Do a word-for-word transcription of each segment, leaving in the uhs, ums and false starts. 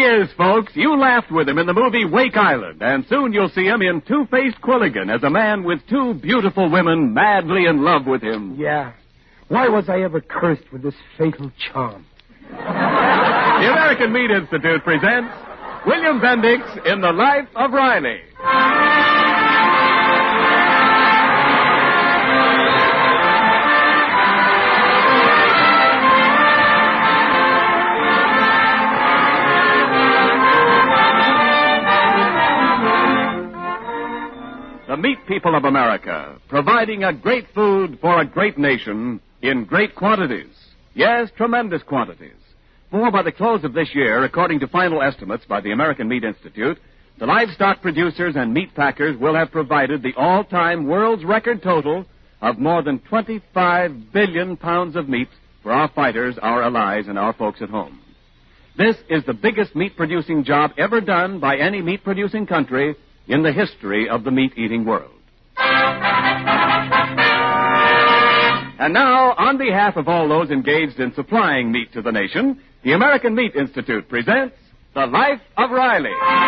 is, folks. You laughed with him in the movie Wake Island, and soon you'll see him in Two-Faced Quilligan as a man with two beautiful women madly in love with him. Yeah. Why was I ever cursed with this fatal charm? The American Meat Institute presents William Bendix in The Life of Riley. The meat people of America, providing a great food for a great nation in great quantities. Yes, tremendous quantities. For by the close of this year, according to final estimates by the American Meat Institute, the livestock producers and meat packers will have provided the all-time world's record total of more than twenty-five billion pounds of meat for our fighters, our allies, and our folks at home. This is the biggest meat-producing job ever done by any meat-producing country in the history of the meat-eating world. And now, on behalf of all those engaged in supplying meat to the nation, the American Meat Institute presents The Life of Riley.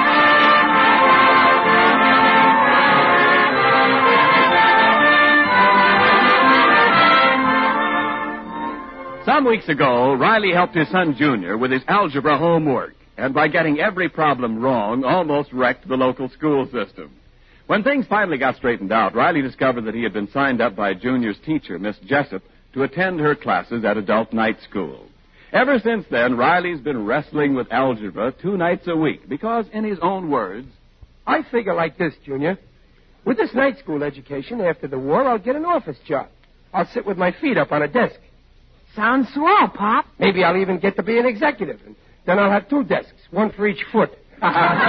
Some weeks ago, Riley helped his son Junior with his algebra homework, and by getting every problem wrong, almost wrecked the local school system. When things finally got straightened out, Riley discovered that he had been signed up by Junior's teacher, Miss Jessup, to attend her classes at adult night school. Ever since then, Riley's been wrestling with algebra two nights a week because, in his own words, I figure like this, Junior. With this night school education, after the war, I'll get an office job. I'll sit with my feet up on a desk. Sounds swell, Pop. Maybe I'll even get to be an executive. And then I'll have two desks, one for each foot. Boy,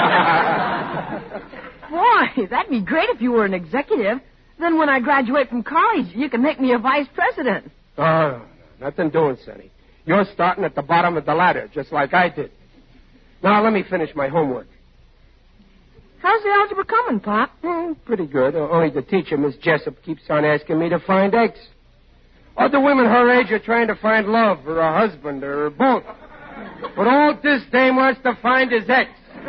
that'd be great if you were an executive. Then when I graduate from college, you can make me a vice president. Oh, nothing doing, Sonny. You're starting at the bottom of the ladder, just like I did. Now, let me finish my homework. How's the algebra coming, Pop? Hmm, pretty good. Only the teacher, Miss Jessup, keeps on asking me to find eggs. Other women her age are trying to find love, or a husband, or both. But all this dame wants to find is X.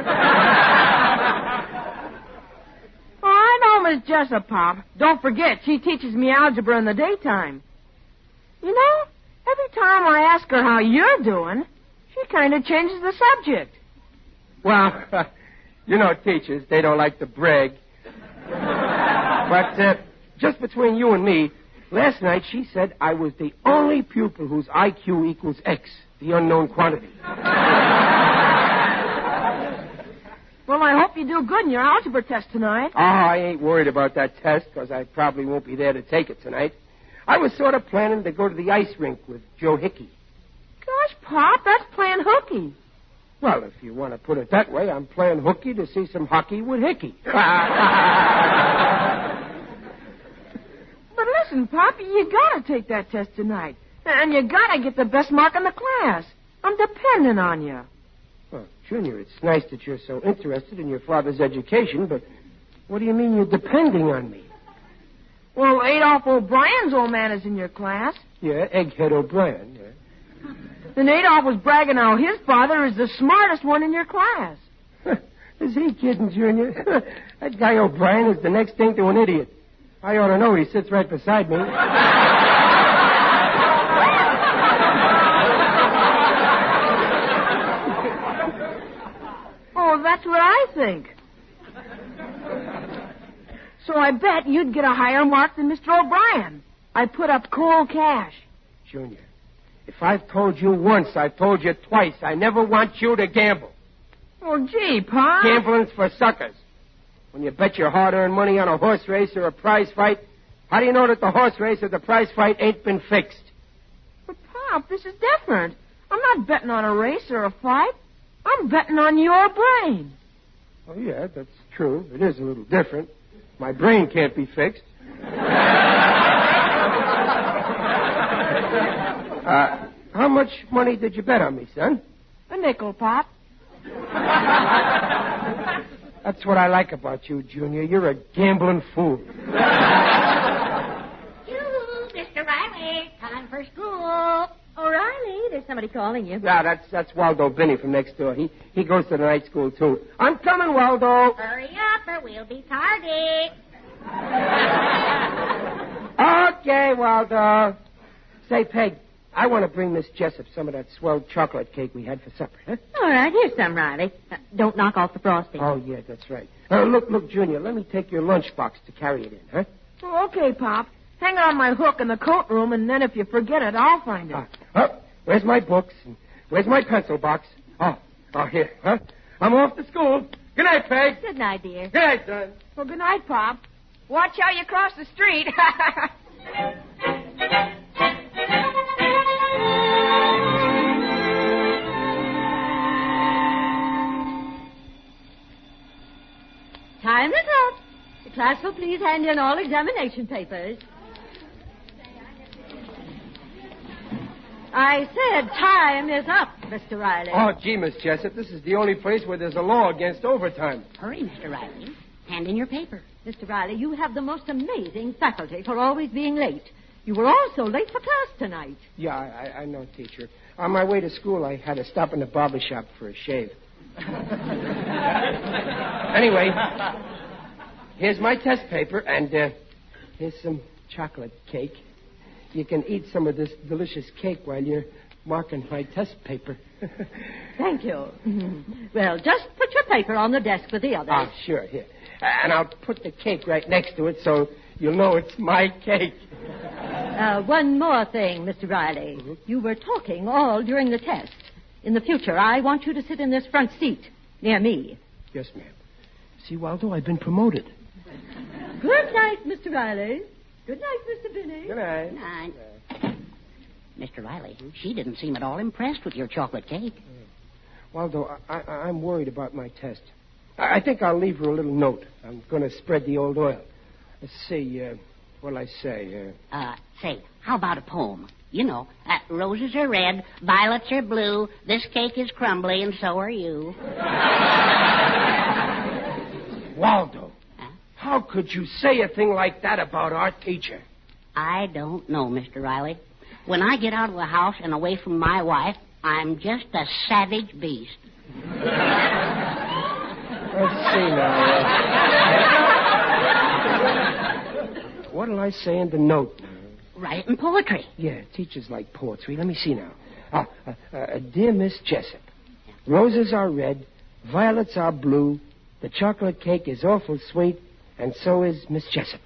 Oh, I know Miss Jessup, Pop. Don't forget, she teaches me algebra in the daytime. You know, every time I ask her how you're doing, she kind of changes the subject. Well, uh, you know teachers, they don't like to brag. But uh, just between you and me, last night she said I was the only pupil whose I Q equals X. The unknown quantity. Well, I hope you do good in your algebra test tonight. Oh, I ain't worried about that test, because I probably won't be there to take it tonight. I was sort of planning to go to the ice rink with Joe Hickey. Gosh, Pop, that's playing hooky. Well, if you want to put it that way, I'm playing hooky to see some hockey with Hickey. But listen, Pop, you gotta take that test tonight. And you gotta get the best mark in the class. I'm depending on you. Well, Junior, it's nice that you're so interested in your father's education, but what do you mean you're depending on me? Well, Adolph O'Brien's old man is in your class. Yeah, Egghead O'Brien, yeah. And Adolph was bragging how his father is the smartest one in your class. Is he kidding, Junior? That guy O'Brien is the next thing to an idiot. I ought to know. He sits right beside me. Oh, that's what I think. So I bet you'd get a higher mark than Mister O'Brien. I put up cold cash. Junior, if I've told you once, I've told you twice. I never want you to gamble. Oh, gee, Pa. Gambling's for suckers. When you bet your hard-earned money on a horse race or a prize fight, how do you know that the horse race or the prize fight ain't been fixed? But, Pop, this is different. I'm not betting on a race or a fight. I'm betting on your brain. Oh, yeah, that's true. It is a little different. My brain can't be fixed. uh, how much money did you bet on me, son? A nickel, Pop. That's what I like about you, Junior. You're a gambling fool. You, Mister Riley, time for school. O'Reilly, there's somebody calling you. Yeah, that's that's Waldo Binney from next door. He he goes to the night school, too. I'm coming, Waldo. Hurry up or we'll be tardy. Okay, Waldo. Say, Peg, I want to bring Miss Jessup some of that swell chocolate cake we had for supper, huh? All right, here's some, Riley. Uh, don't knock off the frosting. Oh, yeah, that's right. Uh, look, look, Junior, let me take your lunchbox to carry it in, huh? Oh, okay, Pop. Hang it on my hook in the coat room, and then if you forget it, I'll find it. Ah, oh, where's my books? And where's my pencil box? Oh, oh, here, huh? I'm off to school. Good night, Peg. Good night, dear. Good night, son. Well, good night, Pop. Watch how you cross the street. Time is up. The class will please hand in all examination papers. I said time is up, Mister Riley. Oh, gee, Miss Jessup, this is the only place where there's a law against overtime. Hurry, Mister Riley. Hand in your paper. Mister Riley, you have the most amazing faculty for always being late. You were also late for class tonight. Yeah, I, I know, teacher. On my way to school, I had to stop in the barber shop for a shave. Anyway, here's my test paper, and uh, here's some chocolate cake. You can eat some of this delicious cake while you're marking my test paper. Thank you. Well, just put your paper on the desk with the others. Oh, sure, here. And I'll put the cake right next to it so you'll know it's my cake. Uh, one more thing, Mister Riley. Mm-hmm. You were talking all during the test. In the future, I want you to sit in this front seat near me. Yes, ma'am. See, Waldo, I've been promoted. Good night, Mister Riley. Good night, Mister Binney. Good night. Good night. Mister Riley, she didn't seem at all impressed with your chocolate cake. Waldo, I, I, I'm worried about my test. I, I think I'll leave her a little note. I'm going to spread the old oil. Let's see, uh, what'll I say? Uh... uh, say, how about a poem? You know, uh, roses are red, violets are blue, this cake is crumbly, and so are you. Waldo, huh? How could you say a thing like that about our teacher? I don't know, Mister Riley. When I get out of the house and away from my wife, I'm just a savage beast. Let's see now. Uh... What'll I say in the note? Writing poetry. Yeah, teachers like poetry. Let me see now. Ah, uh, uh, dear Miss Jessup, roses are red, violets are blue, the chocolate cake is awful sweet, and so is Miss Jessup.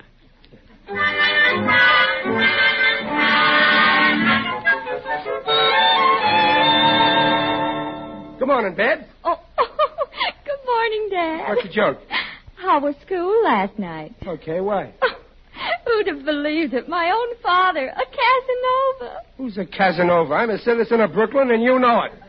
Good morning, Babs. Oh, good morning, Dad. What's the joke? How was school last night? Okay, why? Who'd have believed it? My own father, a Casanova. Who's a Casanova? I'm a citizen of Brooklyn, and you know it.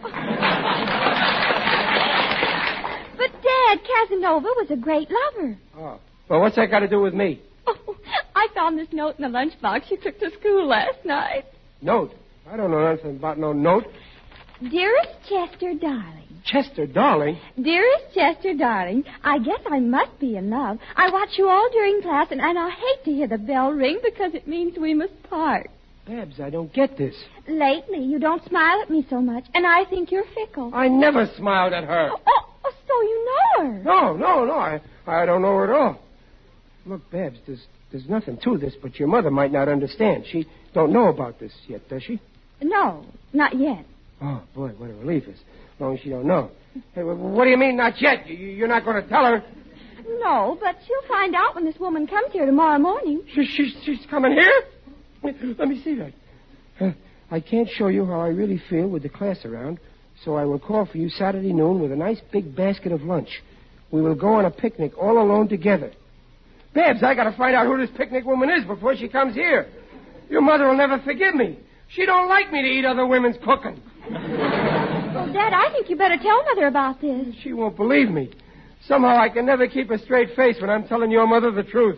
But, Dad, Casanova was a great lover. Oh. Well, what's that got to do with me? Oh, I found this note in the lunchbox you took to school last night. Note? I don't know nothing about no note. Dearest Chester, darling. Chester, darling? Dearest Chester, darling, I guess I must be in love. I watch you all during class, and, and I hate to hear the bell ring because it means we must part. Babs, I don't get this. Lately, you don't smile at me so much, and I think you're fickle. I never smiled at her. Oh, oh, oh so you know her. No, no, no. I, I don't know her at all. Look, Babs, there's, there's nothing to this, but your mother might not understand. She don't know about this yet, does she? No, not yet. Oh, boy, what a relief is. As long as she don't know. Hey, what do you mean, not yet? You, you're not going to tell her? No, but she'll find out when this woman comes here tomorrow morning. She, she, she's coming here? Let me see that. Uh, I can't show you how I really feel with the class around, so I will call for you Saturday noon with a nice big basket of lunch. We will go on a picnic all alone together. Babs, I got to find out who this picnic woman is before she comes here. Your mother will never forgive me. She don't like me to eat other women's cooking. Well, Dad, I think you better tell Mother about this. She won't believe me. Somehow I can never keep a straight face when I'm telling your mother the truth.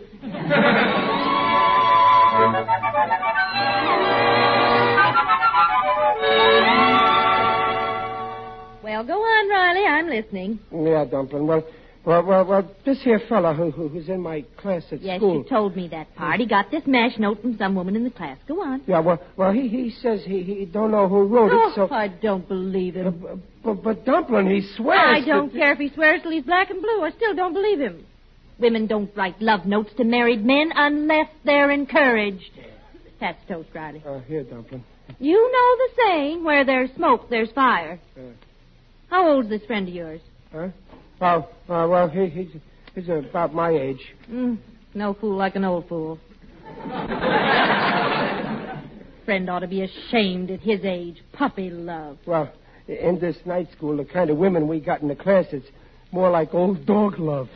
Well, go on, Riley. I'm listening. Yeah, Dumpling. Well, Well, well, well, this here fella who, who who's in my class at yes, school. Yes, you told me that part. He got this mash note from some woman in the class. Go on. Yeah, well, well, he he says he he don't know who wrote oh, it, so... I don't believe him. Uh, but, but Dumpling, he swears I don't that... care if he swears till he's black and blue. I still don't believe him. Women don't write love notes to married men unless they're encouraged. That's toast, Riley. Uh, here, Dumpling. You know the saying, where there's smoke, there's fire. Uh, How old's this friend of yours? Huh? Oh, uh, well, he, he's, he's about my age. Mm, no fool like an old fool. Friend ought to be ashamed at his age. Puppy love. Well, in this night school, the kind of women we got in the class, it's more like old dog love.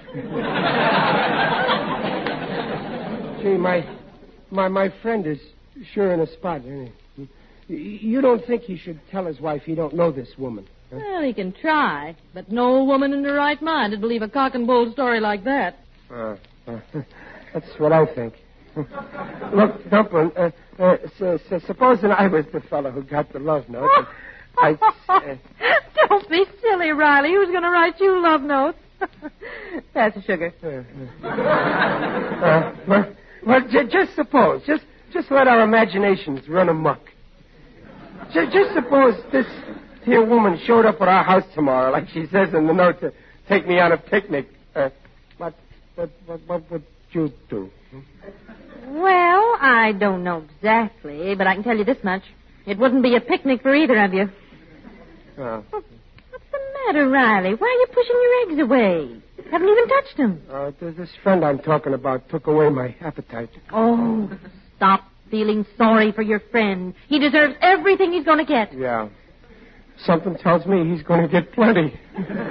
Gee, my, my, my friend is sure in a spot, isn't he? You don't think he should tell his wife he don't know this woman? Huh? Well, he can try, but no woman in her right mind would believe a cock and bull story like that. Uh, uh, that's what I think. Look, Dumpling, uh, uh, so, so supposing I was the fellow who got the love note, I... Uh, Don't be silly, Riley. Who's going to write you love notes? That's a sugar. Uh, uh, well, well j- just suppose, just just let our imaginations run amok. J- just suppose this here woman showed up at our house tomorrow, like she says in the note, to take me on a picnic. Uh, what, what, what, what would you do? Well, I don't know exactly, but I can tell you this much. It wouldn't be a picnic for either of you. Oh. What's the matter, Riley? Why are you pushing your eggs away? Haven't even touched them. Uh, this friend I'm talking about took away my appetite. Oh, stop feeling sorry for your friend. He deserves everything he's going to get. Yeah. Something tells me he's going to get plenty.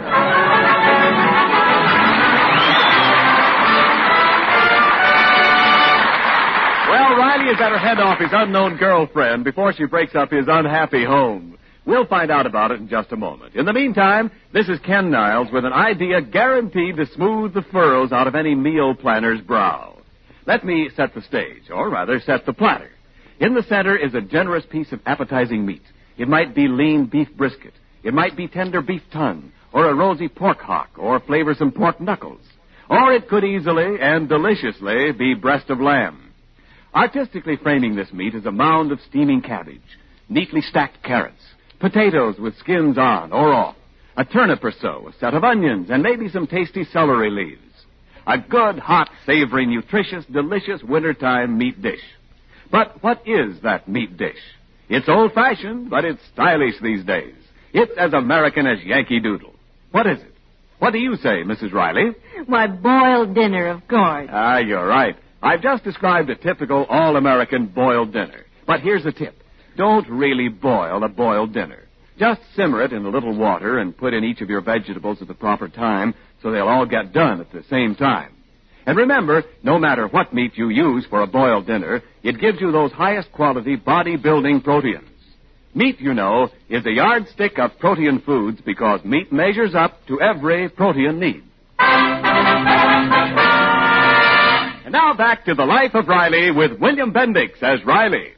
Well, Riley is at her head off his unknown girlfriend before she breaks up his unhappy home. We'll find out about it in just a moment. In the meantime, this is Ken Niles with an idea guaranteed to smooth the furrows out of any meal planner's brow. Let me set the stage, or rather set the platter. In the center is a generous piece of appetizing meat. It might be lean beef brisket. It might be tender beef tongue, or a rosy pork hock, or flavorsome pork knuckles. Or it could easily and deliciously be breast of lamb. Artistically framing this meat is a mound of steaming cabbage, neatly stacked carrots, potatoes with skins on or off, a turnip or so, a set of onions, and maybe some tasty celery leaves. A good, hot, savory, nutritious, delicious wintertime meat dish. But what is that meat dish? It's old-fashioned, but it's stylish these days. It's as American as Yankee Doodle. What is it? What do you say, Missus Riley? My boiled dinner, of course. Ah, you're right. I've just described a typical all-American boiled dinner. But here's a tip. Don't really boil a boiled dinner. Just simmer it in a little water and put in each of your vegetables at the proper time so they'll all get done at the same time. And remember, no matter what meat you use for a boiled dinner, it gives you those highest quality body-building proteins. Meat, you know, is a yardstick of protein foods because meat measures up to every protein need. And now back to the life of Riley with William Bendix as Riley.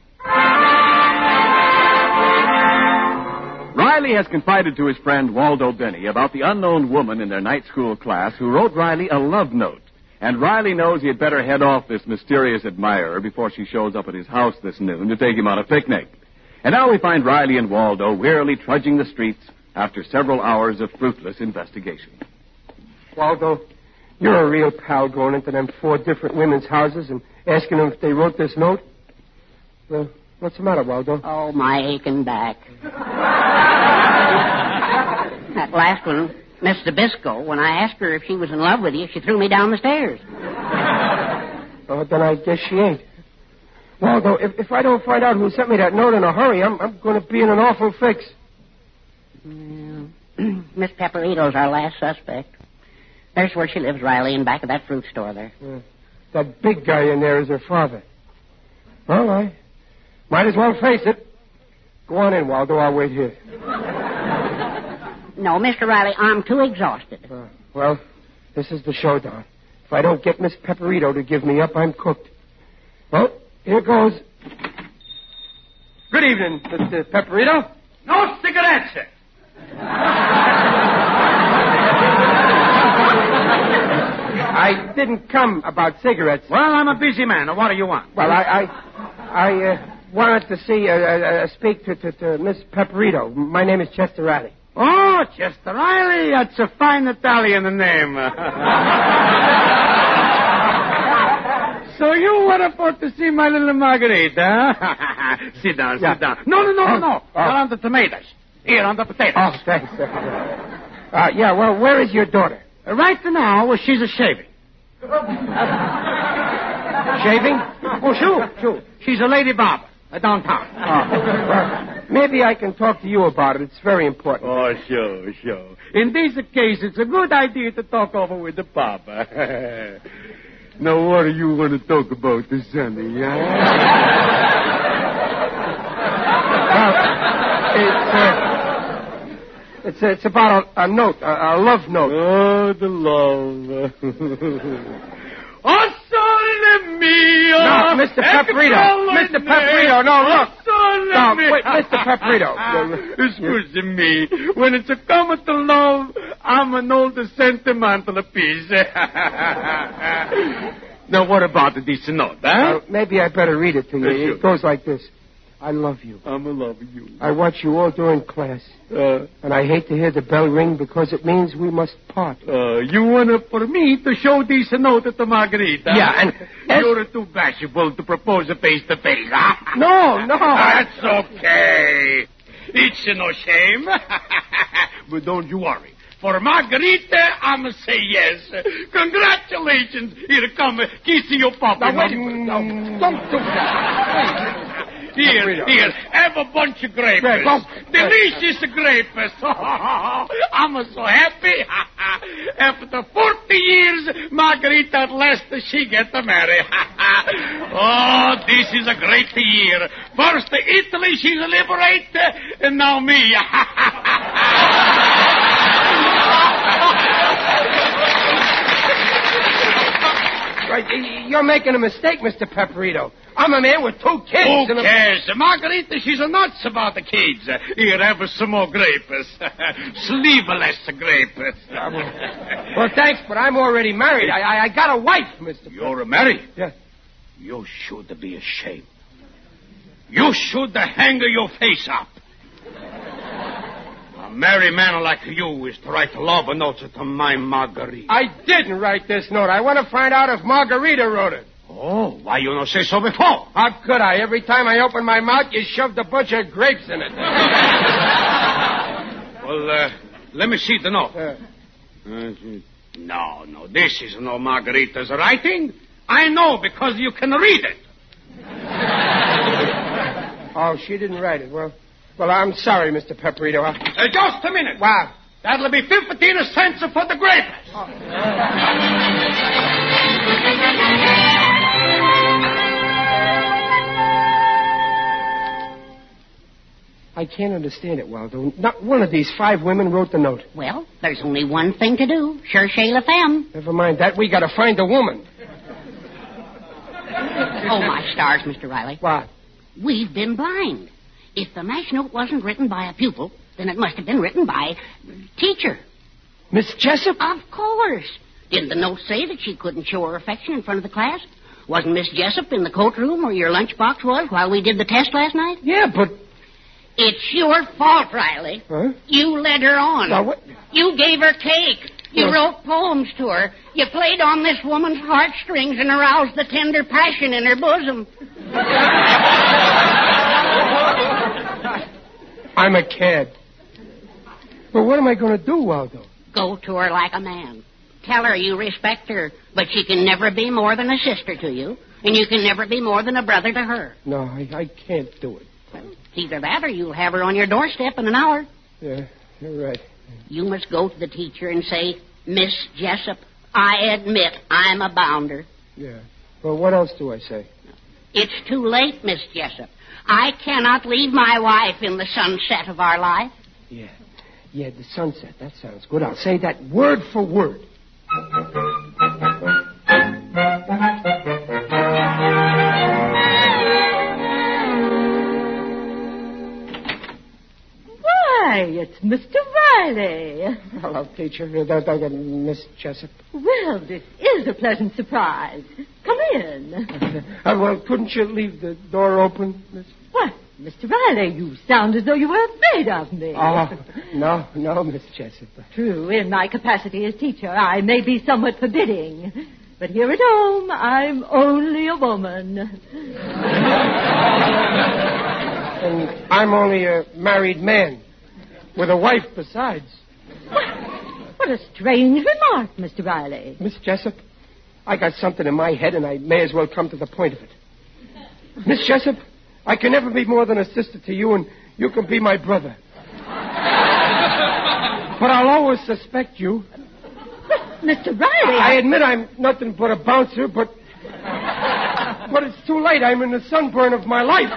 Riley has confided to his friend Waldo Benny about the unknown woman in their night school class who wrote Riley a love note. And Riley knows he had better head off this mysterious admirer before she shows up at his house this noon to take him on a picnic. And now we find Riley and Waldo wearily trudging the streets after several hours of fruitless investigation. Waldo, you're a real pal going into them four different women's houses and asking them if they wrote this note. Well, what's the matter, Waldo? Oh, my aching back. That last one, Miss Dabisco, when I asked her if she was in love with you, she threw me down the stairs. Oh, then I guess she ain't. Waldo, if, if I don't find out who sent me that note in a hurry, I'm, I'm going to be in an awful fix. Well, Miss Pepperito's our last suspect. There's where she lives, Riley, in back of that fruit store there. Uh, that big guy in there is her father. Well, I might as well face it. Go on in, Waldo. I'll wait here. No, Mister Riley, I'm too exhausted. Uh, well, this is the showdown. If I don't get Miss Pepperito to give me up, I'm cooked. Well, here goes. Good evening, Mister Pepperito. No stick of that, sir. I didn't come about cigarettes. Well, I'm a busy man. Now, what do you want? Well, I I, I uh, wanted to see, uh, uh, speak to, to, to Miss Pepperito. My name is Chester Riley. Oh, Chester Riley. That's a fine Italian name. So you were for to see my little Margarita, huh? Sit down, Yeah. sit down. No, no, no, no, no. Oh. You're on the tomatoes. Here, on the potatoes. Oh, thanks. Uh, yeah, well, where is your daughter? Uh, Right now, well, she's a shaving. Shaving? Oh, sure, sure. She's a lady barber uh, downtown. Oh, well, maybe I can talk to you about it. It's very important. Oh, sure, sure. In this case, it's a good idea to talk over with the papa. Now, what do you want to talk about, the Sonny, huh? Well, it's, uh, it's, it's about a, a note, a, a love note. Oh, the love. Oh, sole mio. No, Mister Pepperito. Mister Pepperito, no, look. No, wait, Mister Pepperito. Excuse me. When it's a come to love, I'm an old sentimental piece. Now, what about this note, huh? Uh, maybe I better read it to you. Uh, sure. It goes like this. I love you. I'm in love with you. I watch you all during class. Uh, And I hate to hear the bell ring because it means we must part. uh, you want for me to show this note to Margarita? Yeah, and- You're too bashful to propose a face-to-face, huh? No, no. That's okay. It's no shame. But don't you worry. For Margarita, I'm going to say yes. Congratulations. Here, come, kiss your papa. Now, wait a minute. No, don't do that. Here, here, have a bunch of grapes. Grapes. Oh. Delicious grapes. I'm so happy. After forty years, Margarita at last she get married. Oh, this is a great year. First Italy, she's liberated, and now me. Right, you're making a mistake, Mister Pepperito. I'm a man with two kids. Who and a- cares? Margarita, she's nuts about the kids. Here, have some more grapes. Sleeveless grapes. Well, thanks, but I'm already married. I, I, I got a wife, Mister You're married? Yeah. You should be ashamed. You should hang your face up. A married man like you is to write love notes to my Margarita. I didn't write this note. I want to find out if Margarita wrote it. Oh, why you not say so before? How could I? Every time I open my mouth, you shoved a bunch of grapes in it. Well, uh, let me see the note. Uh, Uh, no, no, this is no Margarita's writing. I know because you can read it. oh, she didn't write it. Well, well, I'm sorry, Mister Pepperito. I... Uh, just a minute. Wow. That'll be fifteen cents for the grapes. I can't understand it, Waldo. Not one of these five women wrote the note. Well, there's only one thing to do. Cherchez la femme. Never mind that. We got to find a woman. Oh, my stars, Mister Riley. What? We've been blind. If the match note wasn't written by a pupil, then it must have been written by a teacher. Miss Jessup? Of course. Didn't the note say that she couldn't show her affection in front of the class? Wasn't Miss Jessup in the coat room where your lunchbox was while we did the test last night? Yeah, but... It's your fault, Riley. Huh? You led her on. Now, what... You gave her cake. You Yes. wrote poems to her. You played on this woman's heartstrings and aroused the tender passion in her bosom. I'm a cad. But what am I going to do, Waldo? Go to her like a man. Tell her you respect her, but she can never be more than a sister to you, and you can never be more than a brother to her. No, I, I can't do it. Well, it's either that or you'll have her on your doorstep in an hour. Yeah, you're right. You must go to the teacher and say, Miss Jessup, I admit I'm a bounder. Yeah. Well, what else do I say? It's too late, Miss Jessup. I cannot leave my wife in the sunset of our life. Yeah. Yeah, the sunset. That sounds good. I'll say that word for word. Why, it's Mister Riley. Hello, teacher. Uh, uh, uh, Miss Jessup. Well, this is a pleasant surprise. Come in. Uh, well, couldn't you leave the door open, Miss? What? Mister Riley, you sound as though you were afraid of me. Oh, no, no, Miss Jessup. True, in my capacity as teacher, I may be somewhat forbidding. But here at home, I'm only a woman. And I'm only a married man, with a wife besides. What, what a strange remark, Mister Riley. Miss Jessup, I got something in my head, and I may as well come to the point of it. Miss Jessup, I can never be more than a sister to you, and you can be my brother. But I'll always suspect you. Mister Riley... I admit I'm nothing but a bouncer, but... But it's too late. I'm in the sunburn of my life.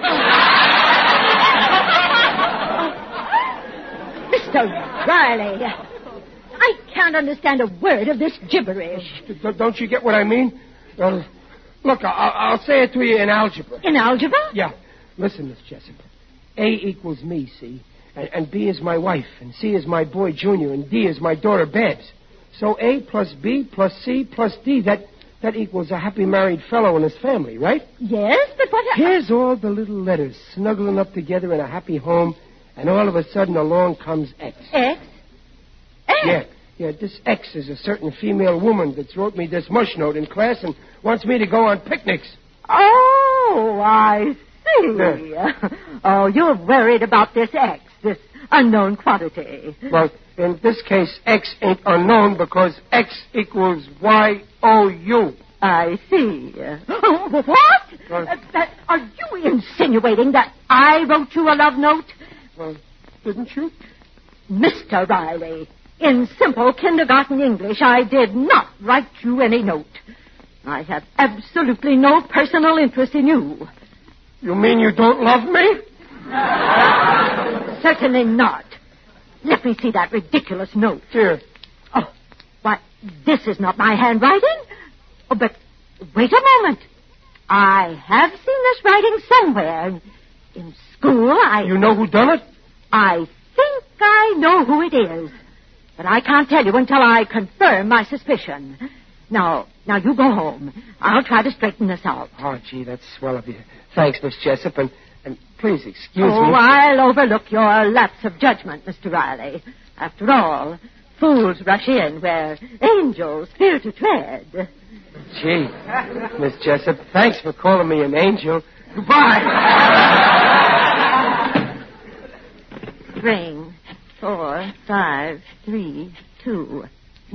Mister Riley, I can't understand a word of this gibberish. Don't you get what I mean? Well, look, I'll, I'll say it to you in algebra. In algebra? Yeah. Listen, Miss Jessup. A equals me, see? And, and B is my wife, and C is my boy, Junior, and D is my daughter, Babs. So A plus B plus C plus D, that, that equals a happy married fellow and his family, right? Yes, but what... I... Here's all the little letters snuggling up together in a happy home, and all of a sudden along comes X. X? X? Yeah, yeah, this X is a certain female woman that's wrote me this mush note in class and wants me to go on picnics. Oh, I see. Oh, you're worried about this X, this unknown quantity. Well, in this case, X ain't unknown because X equals Y O U. I see. Oh, what? Well, uh, that, are you insinuating that I wrote you a love note? Well, didn't you? Mister Riley, in simple kindergarten English, I did not write you any note. I have absolutely no personal interest in you. You mean you don't love me? Certainly not. Let me see that ridiculous note. Here. Oh, why, this is not my handwriting. Oh, but wait a moment. I have seen this writing somewhere. In school, I... You know who done it? I think I know who it is. But I can't tell you until I confirm my suspicion. Now, now you go home. I'll try to straighten this out. Oh, gee, that's swell of you. Thanks, Miss Jessup, and, and please excuse oh, me. Oh, I'll overlook your lapse of judgment, Mister Riley. After all, fools rush in where angels fear to tread. Gee, Miss Jessup, thanks for calling me an angel. Goodbye. Ring. Four, five, three, two.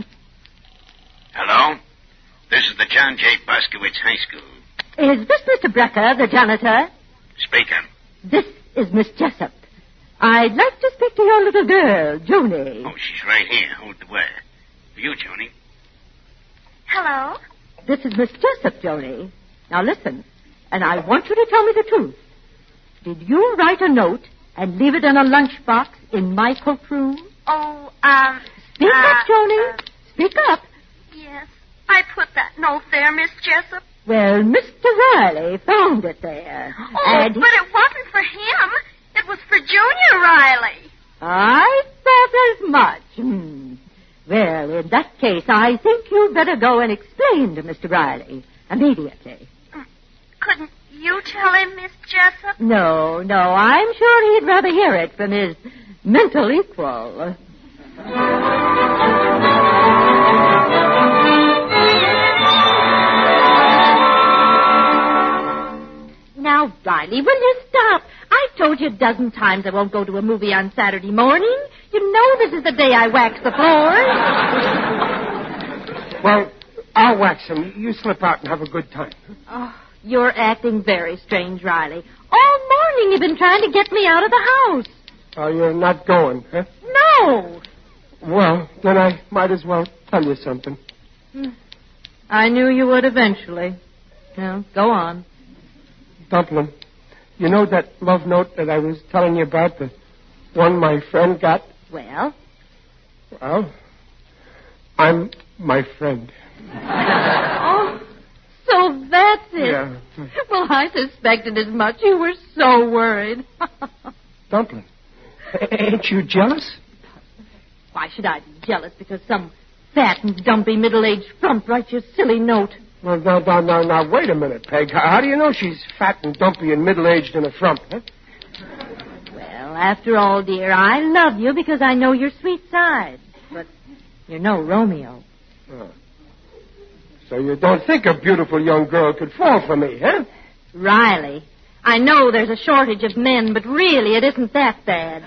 Hello? This is the John J. Boskowitz High School. Is this Mister Brecker, the janitor? Speaking. This is Miss Jessup. I'd like to speak to your little girl, Junie. Oh, she's right here. Hold the wire. For you, Junie. Hello? This is Miss Jessup, Junie. Now listen, and I want you to tell me the truth. Did you write a note and leave it in a lunchbox in my coat room? Oh, um... Speak uh, up, Junie. Uh, Speak up. yes, I put that note there, Miss Jessup. Well, Mister Riley found it there. Oh, and but it wasn't for him. It was for Junior Riley. I thought as much. Hmm. Well, in that case, I think you'd better go and explain to Mister Riley immediately. Couldn't you tell him, Miss Jessup? No, no, I'm sure he'd rather hear it from his mental equal. Now, Riley, will you stop? I told you a dozen times I won't go to a movie on Saturday morning. You know this is the day I wax the floors. Well, I'll wax him. You slip out and have a good time. Oh, you're acting very strange, Riley. All morning you've been trying to get me out of the house. Oh, you're not going, huh? No. Well, then I might as well tell you something. I knew you would eventually. Now, go on. Dumpling, you know that love note that I was telling you about, the one my friend got? Well? Well, I'm my friend. Oh, so that's it. Yeah. Well, I suspected as much. You were so worried. Dumpling, ain't you jealous? Why should I be jealous because some fat and dumpy middle-aged frump writes your silly note? No, no, no, no, no, wait a minute, Peg. How, how do you know she's fat and dumpy and middle-aged and a frump, huh? Well, after all, dear, I love you because I know your sweet side. But you're no Romeo. Oh. So you don't think a beautiful young girl could fall for me, huh? Riley, I know there's a shortage of men, but really it isn't that bad.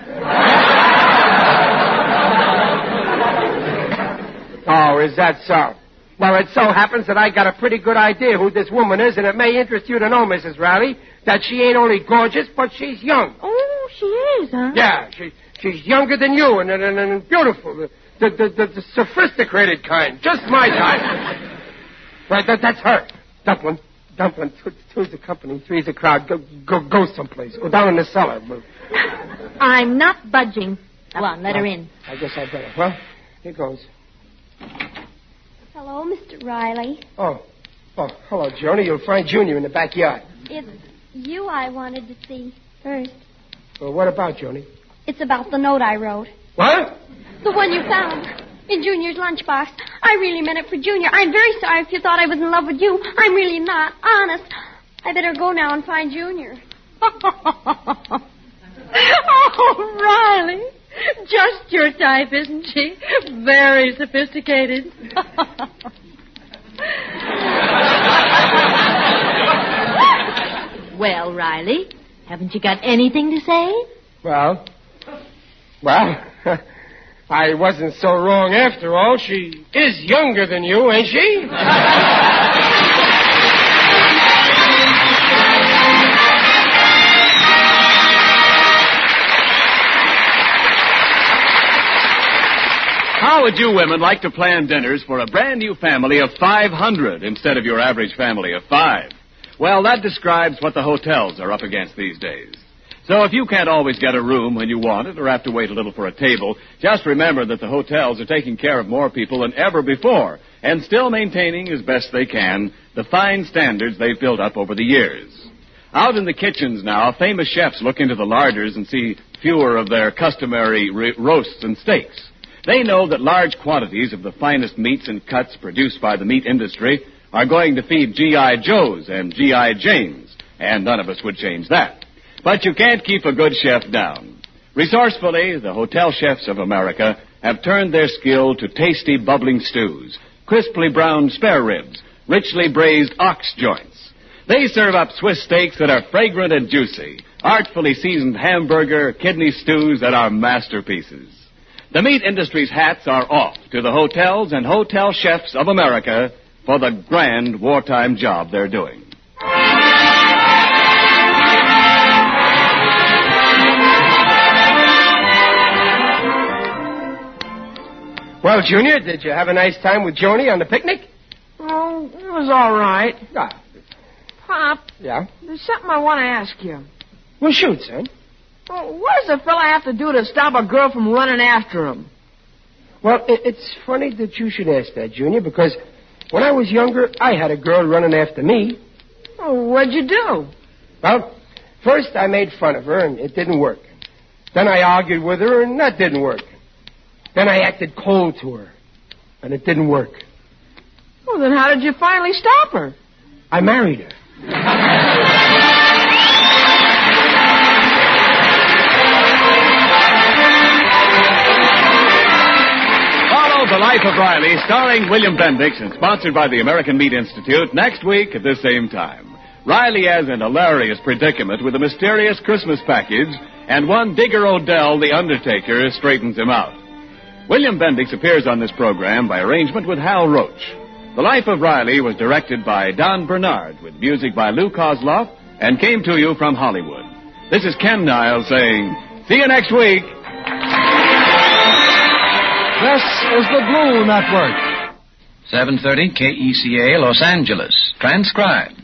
Oh, is that so? Well, it so happens that I got a pretty good idea who this woman is, and it may interest you to know, Missus Riley, that she ain't only gorgeous, but she's young. Oh, she is, huh? Yeah, she, she's younger than you and, and, and beautiful. The, the, the, the, the sophisticated kind. Just my type. Right, that, that's her. Dumpling. Dumpling. Two, two's the company, three's the crowd. Go, go, go someplace. Go down in the cellar. I'm not budging. Come on, let well, her in. I guess I better. Well, here goes. Hello, Mister Riley. Oh. Oh, hello, Joni. You'll find Junior in the backyard. It's you I wanted to see first. Well, what about, Joni? It's about the note I wrote. What? The one you found in Junior's lunchbox. I really meant it for Junior. I'm very sorry if you thought I was in love with you. I'm really not. Honest. I better go now and find Junior. Oh, Riley. Just your type, isn't she? Very sophisticated. Well, Riley, haven't you got anything to say? Well, well, I wasn't so wrong after all. She is younger than you, ain't she? How would you women like to plan dinners for a brand new family of five hundred instead of your average family of five? Well, that describes what the hotels are up against these days. So if you can't always get a room when you want it or have to wait a little for a table, just remember that the hotels are taking care of more people than ever before and still maintaining as best they can the fine standards they've built up over the years. Out in the kitchens now, famous chefs look into the larders and see fewer of their customary re- roasts and steaks. They know that large quantities of the finest meats and cuts produced by the meat industry are going to feed G I. Joes and G I. Janes, and none of us would change that. But you can't keep a good chef down. Resourcefully, the hotel chefs of America have turned their skill to tasty, bubbling stews, crisply browned spare ribs, richly braised ox joints. They serve up Swiss steaks that are fragrant and juicy, artfully seasoned hamburger, kidney stews that are masterpieces. The meat industry's hats are off to the hotels and hotel chefs of America for the grand wartime job they're doing. Well, Junior, did you have a nice time with Joni on the picnic? Oh, it was all right. Ah. Pop, Yeah? there's something I want to ask you. Well, shoot, son. Well, what does a fella have to do to stop a girl from running after him? Well, it, it's funny that you should ask that, Junior, because when I was younger, I had a girl running after me. Oh, what'd you do? Well, first I made fun of her, and it didn't work. Then I argued with her, and that didn't work. Then I acted cold to her, and it didn't work. Well, then how did you finally stop her? I married her. Follow The Life of Riley, starring William Bendix and sponsored by the American Meat Institute, next week at the same time. Riley has an hilarious predicament with a mysterious Christmas package, and one Digger Odell, the Undertaker, straightens him out. William Bendix appears on this program by arrangement with Hal Roach. The Life of Riley was directed by Don Bernard with music by Lou Kozloff and came to you from Hollywood. This is Ken Niles saying, see you next week. This is the Blue Network. seven thirty K E C A, Los Angeles. Transcribed.